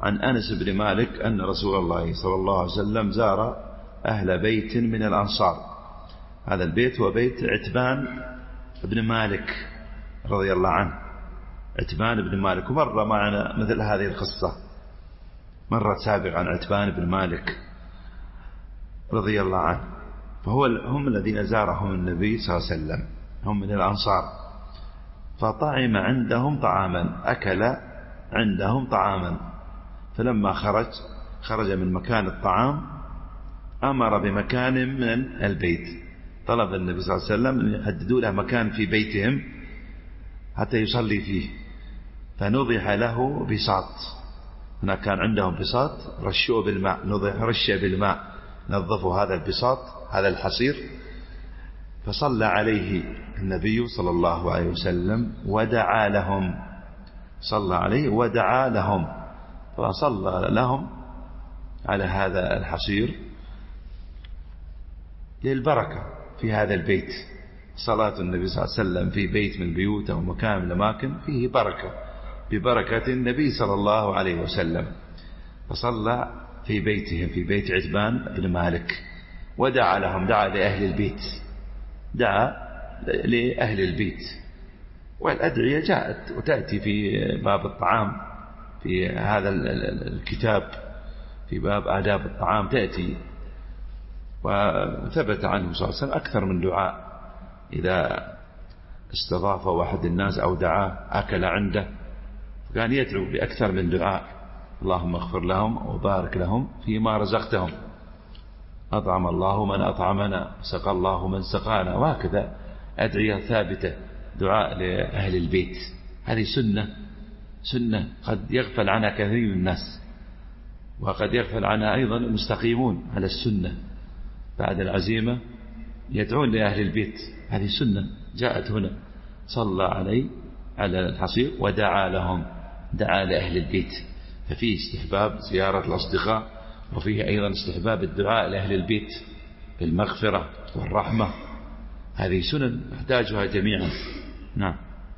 عن أنس بن مالك أن رسول الله صلى الله عليه وسلم زار أهل بيت من الأنصار. هذا البيت هو بيت عتبان بن مالك رضي الله عنه. عتبان بن مالك، ومر معنا مثل هذه القصة مرة سابقا عن عتبان بن مالك رضي الله عنه. هم الذين زارهم النبي صلى الله عليه وسلم، هم من الأنصار. فطعم عندهم طعاما، أكل عندهم طعاما، فلما خرج من مكان الطعام أمر بمكان من البيت. طلب النبي صلى الله عليه وسلم أن يحددوا له مكان في بيتهم حتى يصلي فيه، فنضح له بساط. هنا كان عندهم بساط، رشوه بالماء، رش بالماء، نظفوا هذا البساط، هذا الحصير، فصلى عليه النبي صلى الله عليه وسلم ودعا لهم. صلى عليه ودعا لهم، فصلى لهم على هذا الحصير للبركة في هذا البيت. صلاة النبي صلى الله عليه وسلم في بيت من بيوت أو مكان من الأماكن فيه بركة، ببركة النبي صلى الله عليه وسلم. فصلى في بيتهم، في بيت عتبان بن مالك، ودعا لهم، دعا لأهل البيت، دعا لأهل البيت. والأدعية جاءت وتأتي في باب الطعام في هذا الكتاب، في باب آداب الطعام تأتي. وثبت عنه صلى الله عليه وسلم أكثر من دعاء، إذا استضاف واحد الناس أو دعاه أكل عنده كان يدعو بأكثر من دعاء: اللهم اغفر لهم وبارك لهم فيما رزقتهم، أطعم الله من أطعمنا، سقى الله من سقانا، وهكذا أدعية ثابتة، دعاء لأهل البيت. هذه سنة قد يغفل عنها كثير من الناس، وقد يغفل عنها أيضا المستقيمون على السنة. بعد العزيمة يدعون لأهل البيت، هذه سنة جاءت هنا. صلى على الحصير ودعا لهم، دعا لأهل البيت. ففيه استحباب زيارة الأصدقاء، وفيه أيضا استحباب الدعاء لأهل البيت بالمغفرة والرحمة. هذه سنن نحتاجها جميعا. نعم.